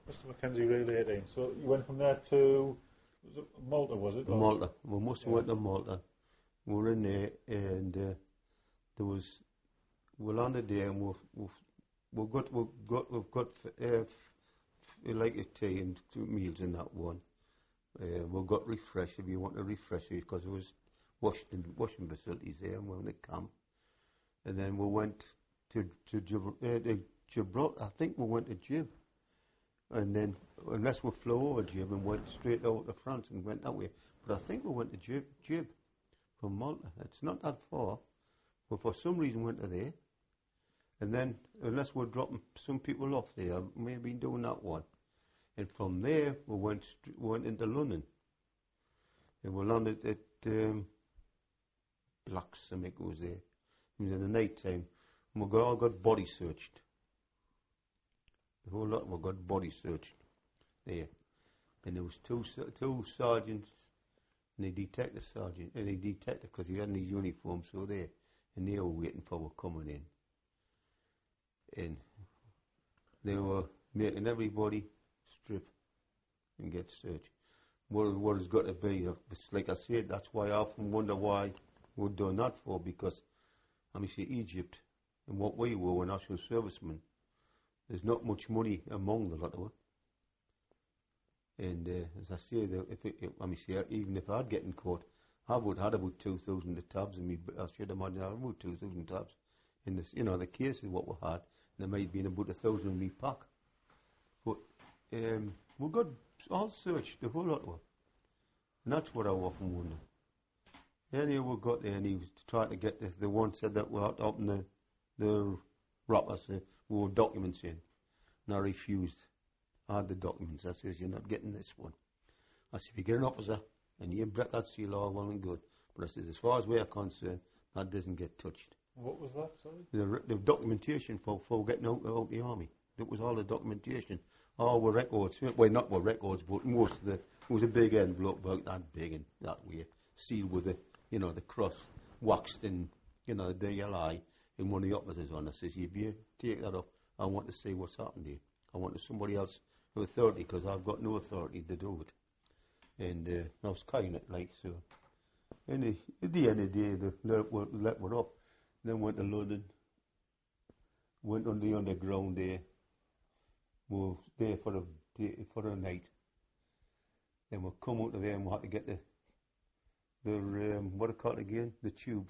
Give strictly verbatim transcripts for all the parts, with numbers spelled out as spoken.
Mister Mackenzie Rail eighteen. So you went from there to was it Malta, was it? Or? Malta. We must have Yeah. went to Malta. We were in there, and uh, there was we landed there, and we've we've, we've got we've got we've got uh, f- f- like a tea and two meals in that one. Uh, we've got refresh if you want to refresh it because there was washing washing facilities there, and we were in the camp. And then we went to to, Gibr- uh, to Gibraltar. I think we went to Gib. And then, unless we flew over Gib and went straight out to France and went that way. But I think we went to Gib, Gib from Malta. It's not that far. But for some reason went to there. And then, unless we're dropping some people off there, we may have been doing that one. And from there, we went st- we went into London. And we landed at um, Blacks, I think it was there. It was in the night time. And we got, all got body searched. The whole lot we got body searched there. And there was two ser- two sergeants and a detective sergeant, and a detective because he had his uniform, so there. And they were waiting for us coming in. And they were making everybody strip and get searched. What, what has got to be, uh, it's like I said, that's why I often wonder why we're done that for, because I mean, see, Egypt and what we were, were national servicemen. There's not much money among the lot of us. And uh, as I say, the, if it, it, I mean, see, even if I'd get in court, I would had about two thousand tabs, and me, I should imagine I had about two thousand tabs. In this, you know, the cases what we had, and there might have been about a thousand in me pack. But um, we got all searched, the whole lot of us. And that's what I often wonder. Anyway, we got there, and he was trying to get this. The one said that we had to open the, the wrapper, so we were documents in. And I refused. I had the documents. I says, you're not getting this one. I said, if you get an officer and you break that seal, all well and good. But I says, as far as we are concerned, that doesn't get touched. What was that, sorry? The, the documentation for, for getting out, out the army. That was all the documentation. All the records. Well, not the records, but most of the, it was a big envelope about that big and that way. Sealed with the, you know, the cross waxed in, you know, the D L I. And one of the officers on it says, if you take that off, I want to see what's happened here. I want somebody else with authority because I've got no authority to do it. And uh, I was kind of like so. And uh, at the end of the day, they let, let one up. Then went to London. Went on the underground there. We were there for a day, for a night. Then we come out of there and we had to get the the um, what do you call it again? The tube.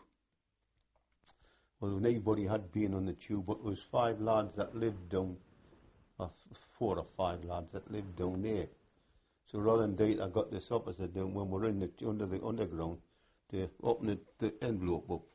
Well, nobody had been on the tube, but there was five lads that lived down, or four or five lads that lived down there. So rather than date, I got this officer down when we're in the under the underground to open the, the envelope up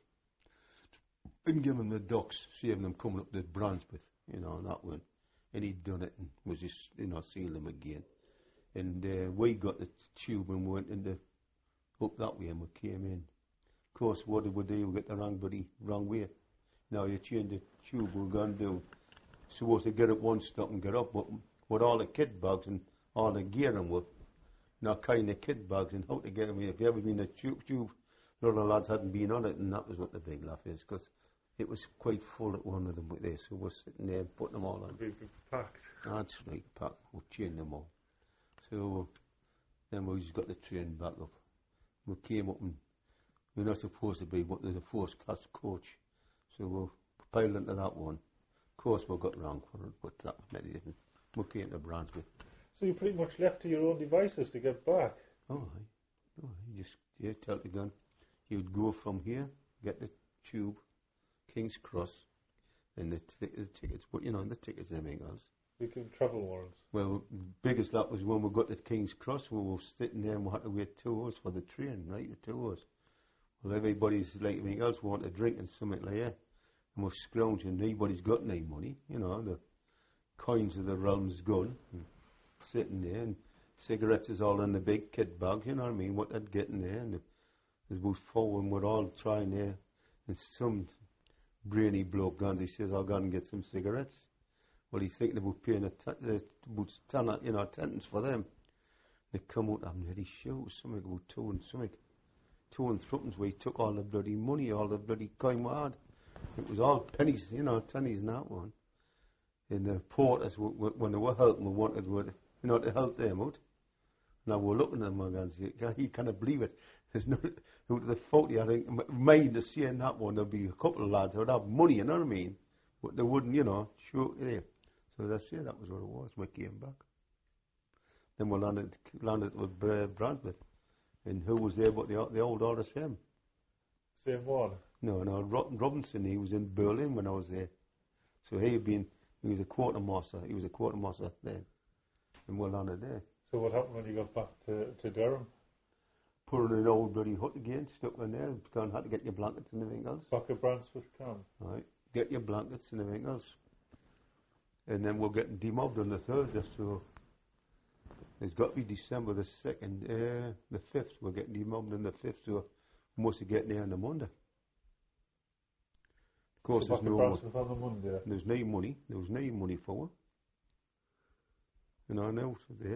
and give them the docs, saving them coming up to Bransmouth, you know, and that one. And he'd done it and was just, you know, sealing them again. And uh, we got the tube and we went into up that way and we came in. Of course, what did we do? We got the wrong bloody wrong way. Now you change the tube, we're going down. Supposed to get at one stop and get up, but with all the kit bags and all the gear and what, now carrying the kit bags and how to get them in. If you ever been in a tube, tube, a lot of lads hadn't been on it, and that was what the big laugh is, because it was quite full at one of them there, so we're sitting there putting them all on. Big, big packed. That's right, packed. We chained them all. So then we just got the train back up. We came up and we're not supposed to be, but there's a first class coach. So we piled into that one. Of course we got wrong for it, but that was many different. We came to Bransmouth. So you pretty much left to your own devices to get back? Oh, aye. Oh, aye. You just yeah, tell the gun. You'd go from here, get the tube, King's Cross, and the, t- the tickets, but you know, the tickets and everything else. You can travel warrants. Well, biggest that was when we got to King's Cross, we were sitting there and we had to wait two hours for the train, right, two hours. Well, everybody's like everything else, want a drink and something like that. And we're scrounging, nobody's got any money, you know, the coins of the realm's gone, and sitting there, and cigarettes is all in the big kit bag, you know what I mean, what they'd get in there, and there's about four and we're all trying there, and some brainy bloke guns, he says, I'll go and get some cigarettes. Well, he's thinking about paying a t- uh, about ten, you know, attendance for them. They come out, I'm nearly sure it was something about two and something. Two and threepence where he took all the bloody money, all the bloody coin we had. It was all pennies, you know, pennies in that one. And the porters, w- w- when they were helping, we wanted, would, you know, to help them out. Now we're looking at them and saying, you can't believe it. There's no, the forty, I think, m- mind of seeing that one, there'd be a couple of lads that would have money, you know what I mean? But they wouldn't, you know, shoot it there. So that's it, that was what it was. We came back. Then we landed, landed with uh, Brantford. And who was there but the, the old R S M? Same one. No, no, Rob- Robinson, he was in Berlin when I was there. So he had been, he was a quartermaster, he was a quartermaster then. And we landed there. So what happened when you got back to, to Durham? Put in an old bloody hut again, stuck in there, gone, had to get your blankets and everything else. Back at Bransford Camp? Right, get your blankets and everything else. And then we're getting demobbed on the Thursday, so it's got to be December the second, uh, the fifth, we're getting demobbed on the fifth, so we must get there on the Monday. Of course, So there's back no at Bransford on the Monday? There's no money, there was no money for it. And I know there.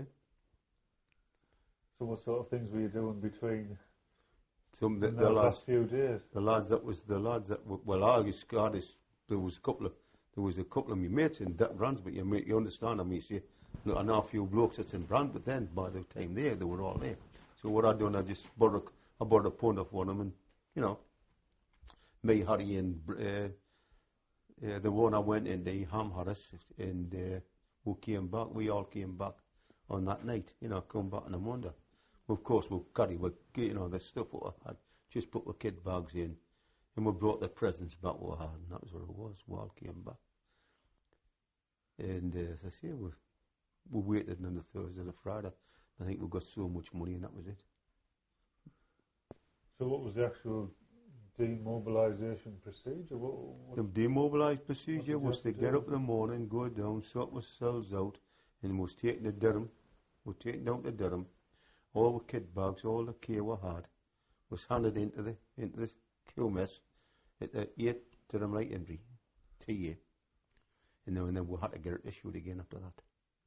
So what sort of things were you doing between Some the, the, the lads, last few days? the lads that was the lads that were, well, I was Scottish. There was a couple of there was a couple of my mates in that Brands, but you ma- you understand? I mean, see, look, I know a few blokes that's in Brands, but then by the time there, they were all there. So what I done, I just bought a, I bought a pound off one of them, and you know, me, Harry, and uh, uh, the one I went in, the Ham Harris, and uh, who came back. We all came back on that night. You know, come back on a Monday. Of course, we'll carry, we you know, the stuff what I had, just put the kid bags in, and we brought the presents back what I had, and that was what it was. We all came back. And uh, as I say, we, we waited on the Thursday and the Friday. I think we got so much money, and that was it. So what was the actual demobilisation procedure? What, what, The demobilised procedure what was did to you have to get do? up in the morning, go down, sort ourselves out, and was taken to Durham. We were taken down to Durham. All the kit bags, all the gear we had, was handed into the into the Q M S at the eight Durham Light Entry, T A. And then, and then we had to get it issued again after that.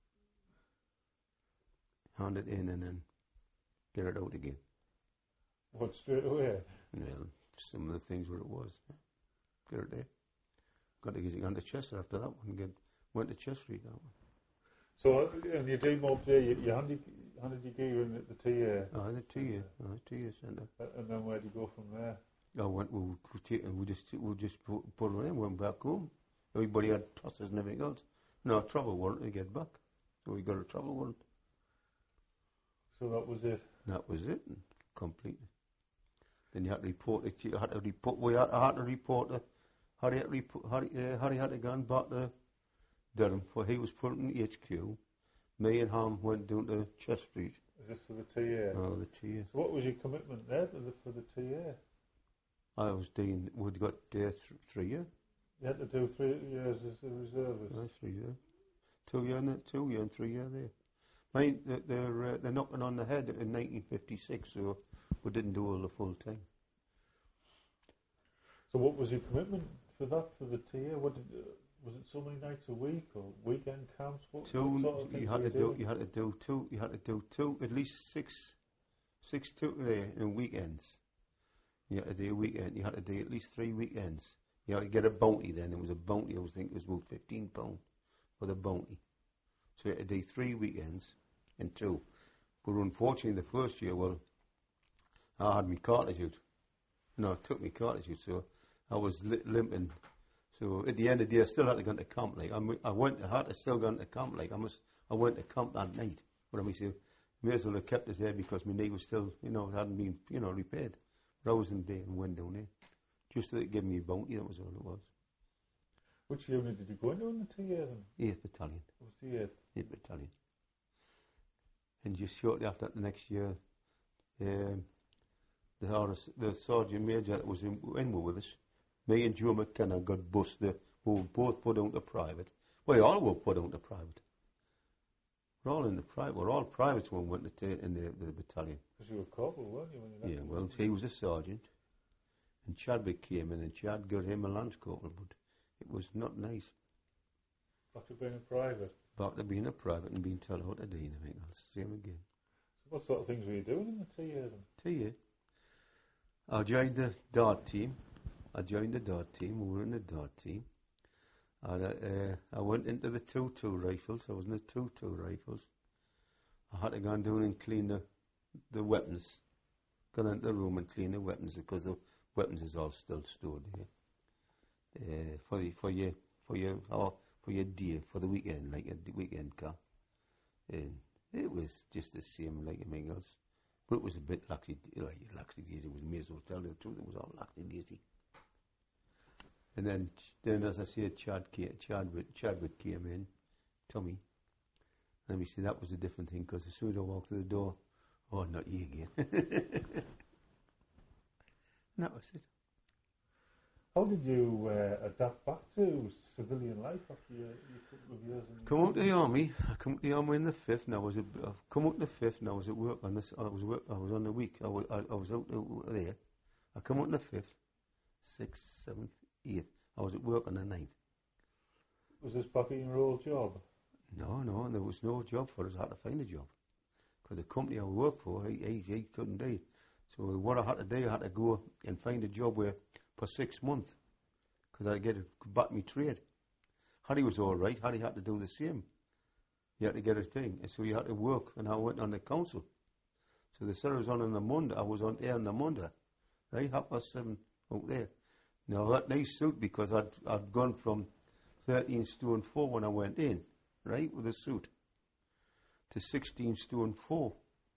Hand it in and then get it out again. what, straight away? Well, some of the things where it was. Get it there. Got to get it on the Chester after that one. Get, went to Chester Street that one. So, uh, and you demobbed there, you, you handed, handed your gear in at the T A? Oh, the T A, oh, the T A centre. Uh, and then where'd you go from there? I went, we, we, take, we just, we just put, put it in, went back home. Everybody had tosses and everything else. No, travel warrant to get back. So we got a travel warrant. So that was it? That was it, completely. Then you had to report it, you had to report, we had, I had to report it. Harry had, report, Harry, uh, Harry had to go back to Durham, for he was put in H Q. Me and Ham went down to Chester Street. Is this for the T A? Oh, the T A. So what was your commitment there for the, for the T A? I was doing, we'd got uh, th- three years. You had to do three years as a reservist? Nice, three years. Two years, and two years and three years there. Mine, they're, they're, uh, they're knocking on the head in nineteen fifty-six, so we didn't do all the full time. So what was your commitment for that, for the T A? What did, uh, was it so many nights a week or weekend camps? What, Two, what sort of things you had were to you do, doing? you had to do two, you had to do two, at least six, six two there in weekends. You had to do a weekend, you had to do at least three weekends. You had to get a bounty then, it was a bounty, I was thinking it was about fifteen pounds for the bounty. So you had to do three weekends and two. But unfortunately the first year, well, I had my cartridge out. No, I took my cartridge out, so I was li- limping. So at the end of the day, I still had to go into camp. Like I, m- I went, I had to still go into camp. Like I must, I went to camp that night. But I mean, so may as well have kept us there because my knee was still, you know, it hadn't been, you know, repaired. But I was in there and went down there, just to give me a bounty. That was all it was. Which unit did you go into in the T A then? Eighth Battalion. What was the eighth? Eighth Battalion. And just shortly after that, the next year, um, the, R S, the sergeant major that was in, in with us, me and Joe McKenna got busted. We were both put on to private. Well, we all were put on to private. We're all in the private. We're all privates when we went to t- in the, the battalion. Because you were corporal, weren't you? When you Yeah, left? well, he was a sergeant. And Chadwick came in and Chad got him a lance corporal, but it was not nice. After being a private. Back to being a private and being told how to do anything else. Same again. So what sort of things were you doing in the T A then? T A. I joined the dart team. I joined the dart team. We were in the dart team. And, uh, I went into the two two rifles. I was in the two two rifles. I had to go and down and clean the, the weapons. Go into the room and clean the weapons because the weapons is all still stored here. Uh, for the, for your for your oh, for your day for the weekend, like a weekend car. And it was just the same like anything else, but it was a bit laxy, like laxy daisy. It was me as well. Tell you the truth, it was all laxy daisy. And then, then as I said, Chad came, Chadwick, Chadwick came in, Tommy. And we see that was a different thing because as soon as I walked through the door, oh, not you again. And that was it. How did you uh, adapt back to civilian life after your, your couple of years? In Come out to the army. I come to the army in the fifth. And I was. A, I come out in the fifth, and I was at work on this. I was work. I was on the week. I was. I, I was out there. I come out in the fifth, sixth, seventh, eighth. I was at work on the ninth. Was this back in your old job? No, no. There was no job for us. I had to find a job because the company I worked for, he, he, he couldn't do it. So what I had to do, I had to go and find a job where. For six months, because I get it back my trade. Harry was all right. Harry had to do the same. He had to get a thing, and so he had to work. And I went on the council. So the Sarah was on on the Monday. I was on there on the Monday, right, half past seven out there. Now that nice suit because I'd I'd gone from thirteen stone four when I went in, right, with a suit, to sixteen stone four.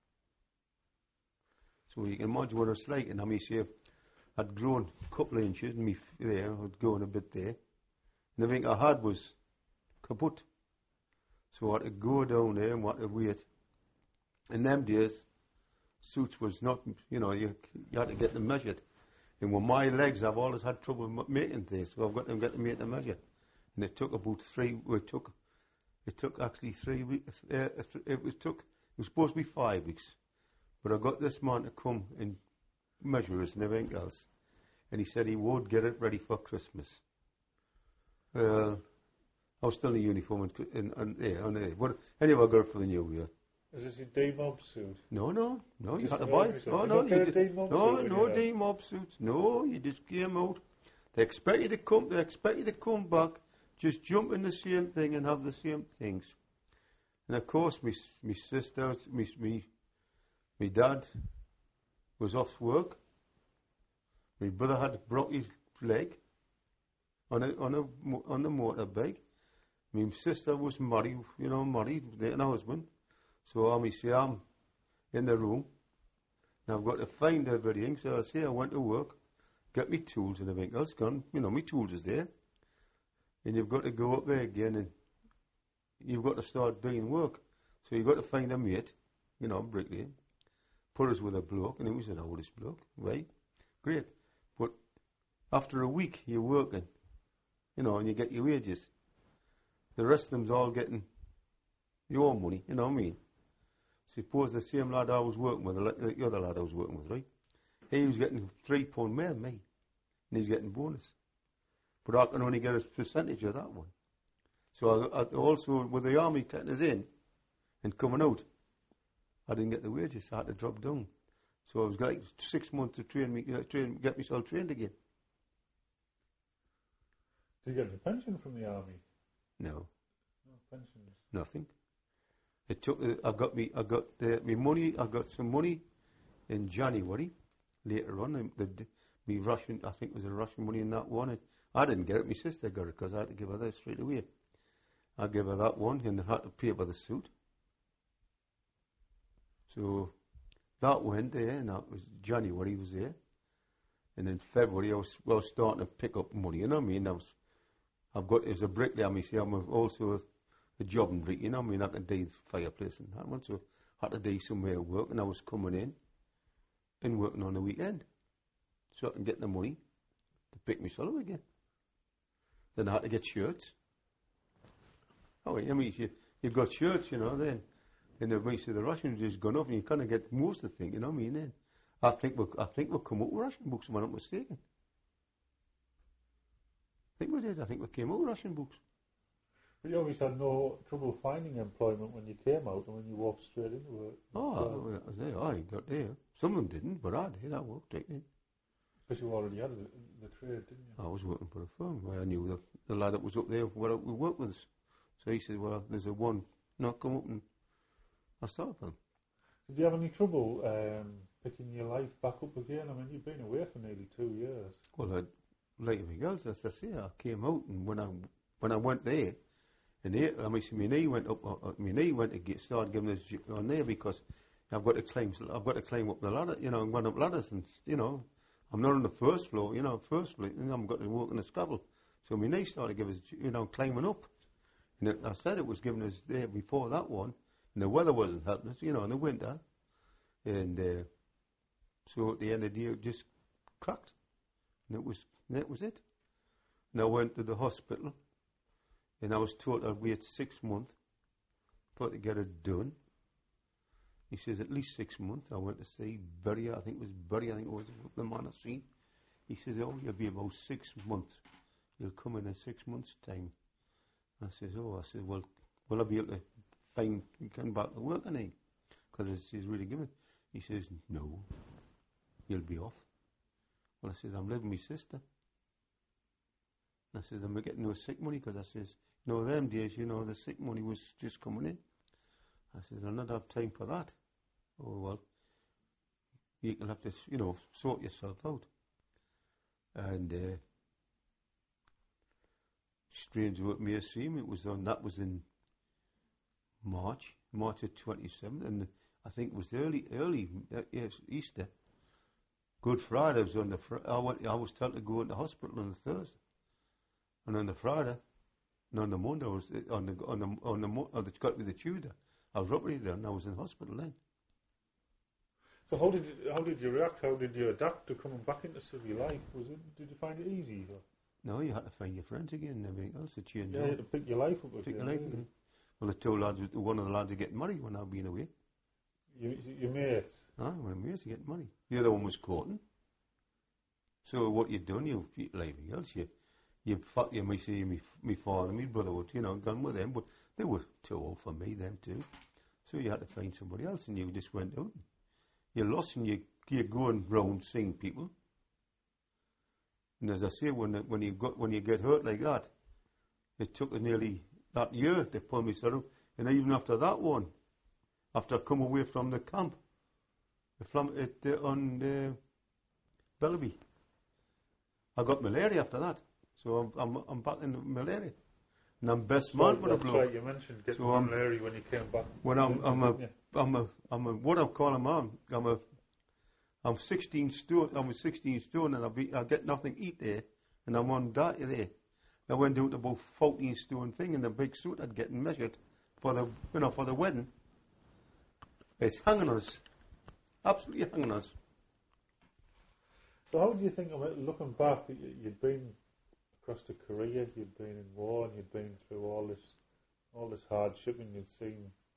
So you can imagine what it's like. And I mean, say. I'd grown a couple of inches, and me there, I'd grown a bit there. And everything I had was kaput. So I had to go down there and I had to wait. In them days, suits was not, you know, you, you had to get them measured. And with my legs, I've always had trouble making this, so I've got to get them made to measure. And it took about three, well, it took, it took actually three weeks, uh, it was took, it was supposed to be five weeks. But I got this man to come and measure us and everything else, and he said he would get it ready for Christmas. Uh, I was still in a uniform and, and, and yeah, and, uh, what, any of our girl for the new year. Is this your D-mob suit? No, no, no, you Just had to buy it. Oh, no, you just, no, no D-mob suits. No, you just came out. They expect you to come. They expect you to come back, just jump in the same thing and have the same things. And of course, me, me sisters, me, me, me dad. Was off work. My brother had broke his leg on a on a on the motorbike. My sister was married, you know, married, dating a husband. So I say I'm in the room. Now I've got to find everything. So I say I went to work, get me tools and everything else gone. You know, my tools is there, and you've got to go up there again, and you've got to start doing work. So you've got to find a mate, you know, bricklayer. Put us with a bloke, and he was an oldest bloke, right? Great. But after a week, you're working, you know, and you get your wages. The rest of them's all getting your money, you know what I mean? Suppose the same lad I was working with, the other lad I was working with, right? He was getting three pound more than me, and he's getting bonus. But I can only get a percentage of that one. So I, I also, with the army taking us in and coming out, I didn't get the wages, so I had to drop down. So I was like six months to train me, train, get myself trained again. Did you get a pension from the army? No. No pensions. Nothing. It took. Uh, I got me. I got uh, me money. I got some money in January. Later on, the, the me Russian. I think it was a Russian money in that one. And I didn't get it. My sister got it because I had to give her that straight away. I gave her that one, and I had to pay for the suit. So that went there, and that was January was there, and in February I was, I was starting to pick up money. You know what I mean? I was, I've got as a bricklayer. I mean, see, I'm also a, a job and brick. You know what I mean? I can do the fireplace and that one. So I had to do somewhere work, and I was coming in and working on the weekend, so I can get the money to pick myself up again. Then I had to get shirts. Oh, I mean, you, you've got shirts, you know, then. And the price of the Russians has gone up, and you kind of get most of the thing, you know what I mean? Then I think we'll, I think we'll come up with Russian books, if I'm not mistaken. I think we did. I think we came out with Russian books. But you obviously had no trouble finding employment when you came out and when you walked straight into it. Oh, I was there. I got there. Some of them didn't, but I did. I walked right in. Because you already had the, the trade, didn't you? I was working for a firm where I knew the, the lad that was up there where we worked with us. So he said, well, there's a one, no, come up and I started with him. Did you have any trouble um, picking your life back up again? I mean, you've been away for nearly two years. Well, I, like everything else, as I say, I came out and when I when I went there, and there, I mean, my knee went up, uh, my knee went to get started giving us on there because I've got to climb, I've got to climb up the ladder, you know, and run up ladders, and you know, I'm not on the first floor, you know, first floor, and I've got to walk on the scaffold. So my knee started giving us, you know, climbing up. And it, I said it was giving us there before that one, and the weather wasn't helping us, you know, in the winter, and uh, so at the end of the year it just cracked, and it was that was it. And I went to the hospital, and I was told I'd wait six months for to get it done. He says at least six months. I went to see Berry, I think it was Berry, I think it was the man I seen. He says, oh, you'll be about six months. You'll come in in six months' time. I says, oh, I says, well, will I be able to find, come back to work, and because it's really given. He says, no, you'll be off. Well, I says, I'm living with my sister. I says, I'm getting no sick money, because I says, you know, them days, you know, the sick money was just coming in. I says, I'll not have time for that. Oh, well, you can have to, you know, sort yourself out. And uh, strange what may seem, it was on, that was in March, March of twenty-seventh, and I think it was early, early, uh, yes, Easter. Good Friday was on the, fr- I, went, I was told to go into hospital on the Thursday. And on the Friday, and on the Monday, I was, on the, on the, on the, on the, got with the Tuesday, I was operated on, and I was in hospital then. So how did you, how did you react? How did you adapt to coming back into civil life? Was it? Did you find it easy? Or? No, you had to find your friends again and everything else to change. Yeah, you had to pick your life up again. Pick your life again. Well, the two lads, one of the lads are getting married when I've been away. You, your mates? Ah, one of my mates are getting married. The other one was courting. So what you done? You, you like everything else. You, you fuck you. Me see me, me father, and me brother would, you know, gone with them, but they were too old for me. Them too. So you had to find somebody else, and you just went out. You're lost, and you you're going round seeing people. And as I say, when when you got when you get hurt like that, it took us nearly that year to pull me through. And even after that one, after I come away from the camp, the flam it uh, on uh, Belleby, I got malaria after that. So I'm I'm, I'm back in malaria, and I'm best man for the bloke. Right, you mentioned getting so malaria when you came back. When I'm I'm a, I'm a I'm a what I'm calling man. I'm a I'm sixteen stone. I'm a sixteen stone, and I be I get nothing to eat there, and I'm on diet there. I went out to about fourteen stone thing in the big suit I'd getting measured for the you know for the wedding. It's hanging on us, absolutely hanging on us. So how do you think of it? Looking back, you'd been across the Korea, you'd been in war, and you'd been through all this all this hardship, and you'd seen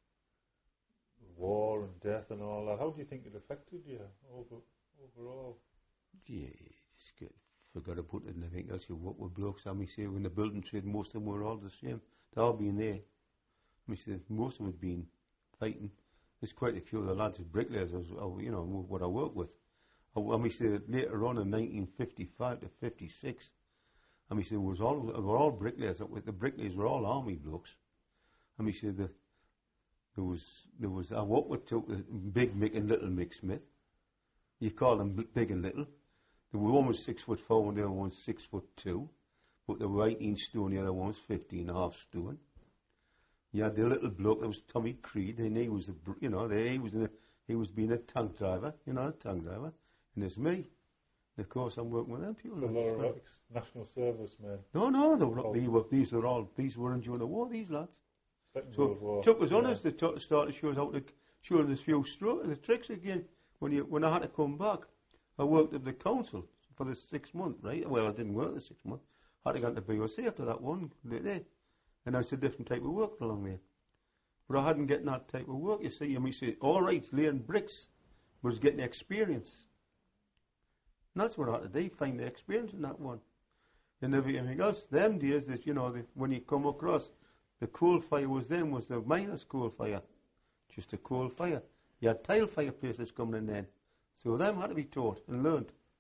war and death and all that. How do you think it affected you over, overall? Yeah, just get, forgot about it and everything else. You work with blokes. I mean, say, when the building trade, most of them were all the same. They all been there. I mean, say, most of them had been fighting. There's quite a few of the lads as bricklayers, as, you know, what I work with. I, I mean, say, later on in nineteen fifty-five to fifty-six, I mean, say, it was all, they were all bricklayers. The bricklayers were all army blokes. I mean, say, the There was, there was, I worked with two, Big Mick and Little Mick Smith. You call them big and little. The one was six foot four and the other one was six foot two. But the were eighteen stone, the other one was fifteen and a half stone. You had the little bloke, that was Tommy Creed, and he was, a, you know, the, he was in a, he was being a tank driver, you know, a tank driver. And there's me. And of course, I'm working with them people. The Lower National Service men. No, no, they were, they were, these were all, these were during the war, these lads. Second So World War. took us on yeah. us to t- start to show us how to show us a few stro- the tricks again. When you when I had to come back, I worked at the council for the six months, right? Well, I didn't work the six months. I had to go to B O C after that one day, and that's a different type of work along there. But I hadn't getting that type of work. You see, I mean, say, all right, laying bricks was getting experience. And that's what I had to do, find the experience in that one. And everything else, them days that you know, the, when you come across. The coal fire was then, was the miners' coal fire. Just a coal fire. You had tile fireplaces coming in then. So them had to be taught and learnt.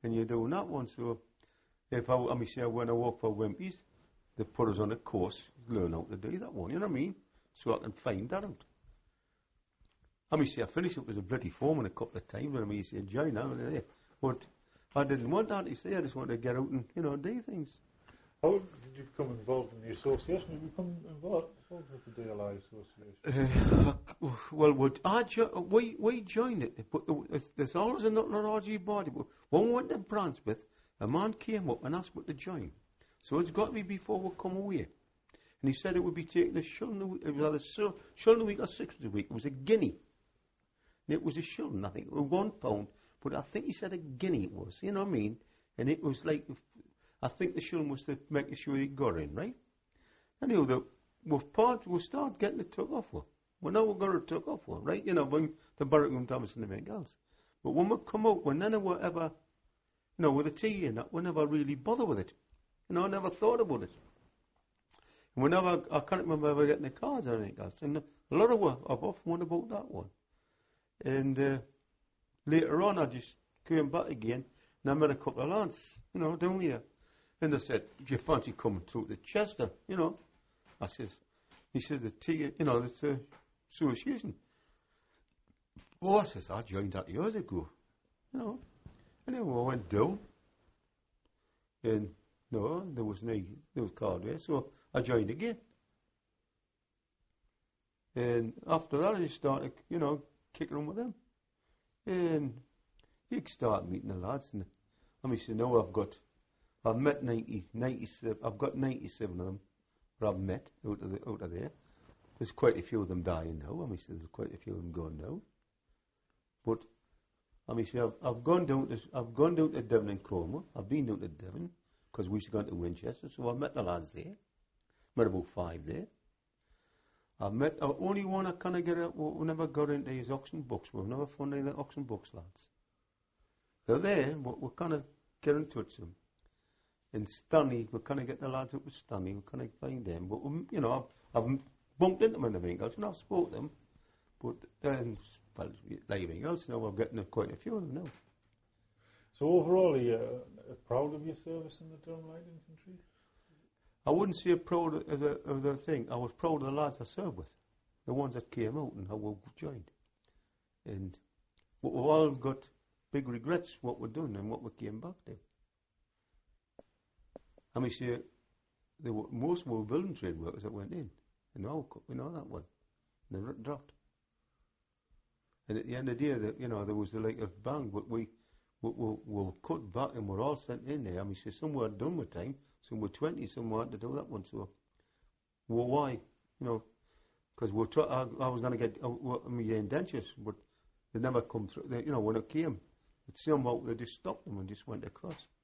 and you're doing that one. So if I, I mean, say when I work for Wimpy's, they put us on a course, learn how to do that one, you know what I mean? So I can find that out. I mean, see, I finished up as a bloody foreman a couple of times, and I mean, you say, join now and there. But I didn't want that, you see, I just wanted to get out and, you know, do things. How did you become involved in the association? Did you become involved, involved with the D L I association? Uh, well, what I jo- we, we joined it, but there's always another R G body. But when we went to Brandsmith, a man came up and asked me to join. So it's got to be before we come away. And he said it would be taking a shilling a week. It was either so, shilling a week or six a week. It was a guinea. And it was a shilling, I think. It was one pound. But I think he said a guinea it was. You know what I mean? And it was like, I think the shilling was to make sure you got in, right? Anyhow, the, we'll, part, we'll start getting it took off for. Well, now we're going to took off for, right? You know, when the Barrackroom Thomas and everything else. But when we come out, we're never ever, you know, with the tea in that, we never really bother with it. You know, I never thought about it. And whenever, I can't remember ever getting the cards or anything else. And a lot of work, I've often wondered about that one. And uh, later on, I just came back again, and I met a couple of lads, you know, down here. And they said, do you fancy coming through to Chester? You know, I says, he said, the tea, you know, it's a association. Oh, I says, I joined that years ago, you know. Anyway, I went down, and no, there was no, there was card there, so I joined again. And after that, I just started, you know, kicking on with them. And you start meeting the lads, and I mean, so now I've got, I've met ninety, ninety-seven, I've got ninety-seven of them that I've met out of, the, out of there. There's quite a few of them dying now. I mean, so there's quite a few of them gone now. But I mean, see, I've, I've gone down to, I've gone down to Devon and Cornwall. I've been down to Devon because we used to go to Winchester, so I've met the lads there. Met about five there. I've met, uh, only one I kind of get out, we never got into his Oxen Books. We've never found any of the Oxen Books lads. They're there, but we kind of get in touch with them. And Stanley, we kind of get the lads up with Stanley, we kind of find them. But, we, you know, I've, I've bumped into them and everything else, and I've spoke to them. But, um, well, like everything else, now we're getting quite a few of them now. So overall, are you uh, proud of your service in the Drumlight Infantry? I wouldn't say proud of the, of the thing. I was proud of the lads I served with, the ones that came out and how we joined. And we've all got big regrets what we're doing and what we came back to. I mean, see, there were, most were building trade workers that went in. And we know, we know that one. And they dropped. And at the end of the day, the, you know, there was the like of bang, but we we, we, we were cut back and we're all sent in there. I mean, see, some were done with time. Some were twenty, some wanted to do that one. So, well, why? You know, because we're try- I, I was going to get uh, well, I mean, indentures, but they never come through. They, you know, when it came, it somehow they just stopped them and just went across.